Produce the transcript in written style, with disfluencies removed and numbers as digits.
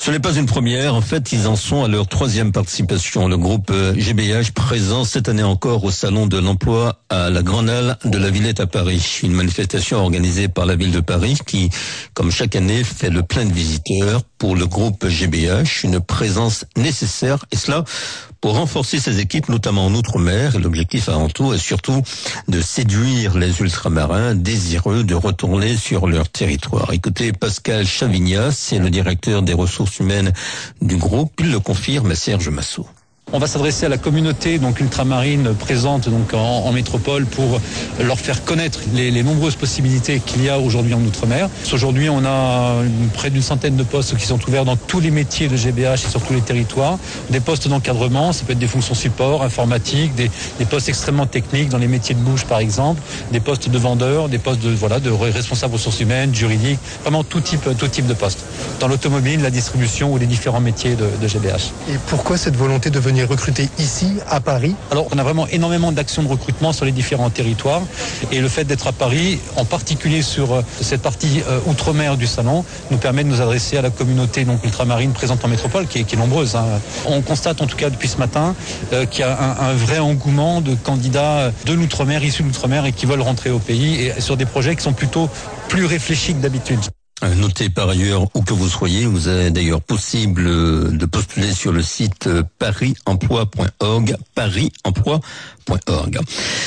Ce n'est pas une première. En fait, ils en sont à leur troisième participation. Le groupe GBH présent cette année encore au Salon de l'Emploi à la Grande Halle de la Villette à Paris. Une manifestation organisée par la ville de Paris qui, comme chaque année, fait le plein de visiteurs. Pour le groupe GBH, une présence nécessaire, et cela pour renforcer ses équipes, notamment en Outre-mer. Et l'objectif avant tout est surtout de séduire les ultramarins désireux de retourner sur leur territoire. Écoutez, Pascal Chavignas, c'est le directeur des ressources humaines du groupe. Il le confirme à Serge Massot. On va s'adresser à la communauté ultramarine présente en métropole pour leur faire connaître les nombreuses possibilités qu'il y a aujourd'hui en Outre-mer. Aujourd'hui, on a près d'une centaine de postes qui sont ouverts dans tous les métiers de GBH et sur tous les territoires. Des postes d'encadrement, ça peut être des fonctions support, informatique, des postes extrêmement techniques dans les métiers de bouche par exemple, des postes de vendeurs, des postes de responsables ressources humaines, juridiques, vraiment tout type de postes. Dans l'automobile, la distribution ou les différents métiers de GBH. Et pourquoi cette volonté de venir recruter ici, à Paris? Alors, on a vraiment énormément d'actions de recrutement sur les différents territoires. Et le fait d'être à Paris, en particulier sur cette partie outre-mer du salon, nous permet de nous adresser à la communauté ultramarine présente en métropole, qui est nombreuse. On constate en tout cas depuis ce matin qu'il y a un vrai engouement de candidats de l'outre-mer, issus de l'outre-mer et qui veulent rentrer au pays et sur des projets qui sont plutôt plus réfléchis que d'habitude. Notez par ailleurs, où que vous soyez, vous avez d'ailleurs possible de postuler sur le site pariemploi.org, pariemploi.org.